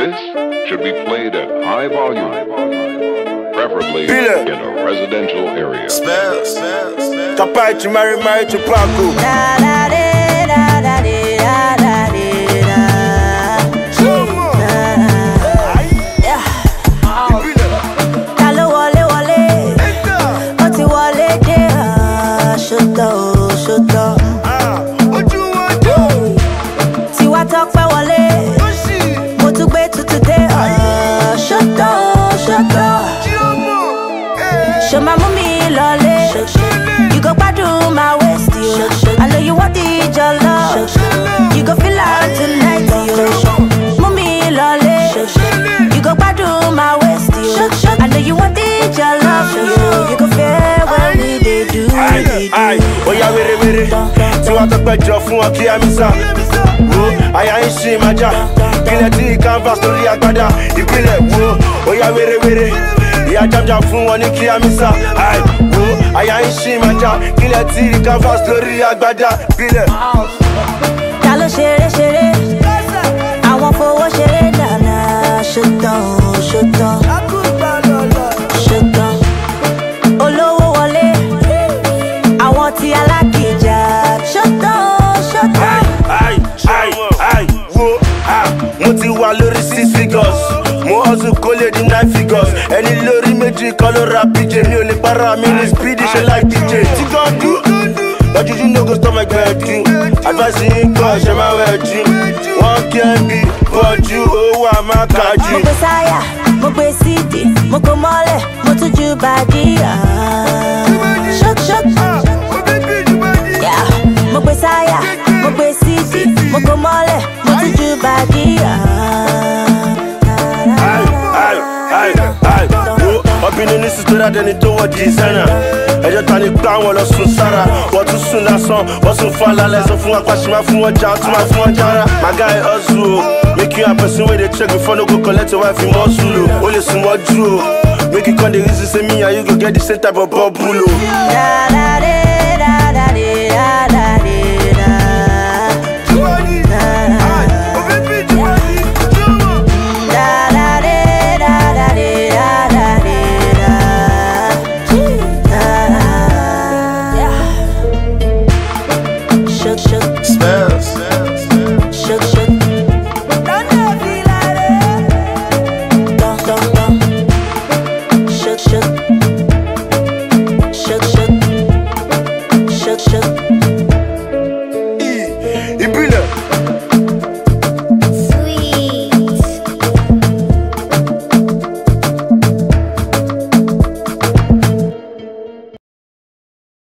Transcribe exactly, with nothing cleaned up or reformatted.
This should be played at high volume, preferably in a residential area. Spell, spell, spell. Kapai to marry, marry to Paco. Da da da da da da da da. Kalo wale wale, oti wale de. Shut up, shut up. Tiwa talk pa wale, mo tu gbe tutu de. Shut up, shut up. Show my mommy lolly. You go gbadun my waist, yo. I know you want it, your love. You go feel out tonight, yo. Mommy lolly. You go gbadun my waist, yo. I know you want it, your love, yo. You go feel when we dey do, we Aye, oh yeah, were were. Tiwa talk pa jo fun o ki amisa. Wo, aya yin si maja. Kile ti canvas lórí agbada. Ìpínlẹ̀ wo, oh yeah, were were. Yeah, jam jam fun won ni ki amisa. Aye, wo, aya yin si maja. Kile ti canvas lórí agbada. Ìpínlẹ̀. Ta ló ṣeré ṣeré, àwọn fowó ṣeré dáná. Ṣetán, ṣetán, ṣetán. Olówó wọlé, àwọn tí alákìjà. Ṣetán, ṣetán. Aye, aye, aye, wo, ah, mo ti wà lórí six figures. Mo hustle kólé di nine figures. Ẹni lórí méjì kan ló ra P J. Mi ò lè para mi ní speedy ṣe like D J. Tí kan dú, but you no go stop my gbedu. Advice yín kọ́ ṣe máa wẹ̀ jù. Wọ́n kí ẹ bí bọ́jú owó àmàkàjù. Mo gbé sáyà, mo gbé C D, mo kò mọ́lẹ̀, mo tún ju bàdí. Ṣọ́k ṣọ́k. Yeah. Mo gbé sáyà, mo gbé C D, mo kò mọ́lẹ̀, mo tún ju bàdí. Obìnrin ní sísọ́dá dẹni tó wọ designer. Ẹjọ́ ta ni gbá wọn lọ sùn sára. Wọ́n tún sùn lásán, wọ́n sùn fún alálẹ̀. Sọ fún apá ṣe máa fún wọn já, tún máa fún wọn jára. My guy hustle o, make you a person wey dey check before no go collect your wife in muscle o. O lè sùn mọ́jú o, make you come dey reason say me and you go get the same type of bubble o. Da da da da da da da.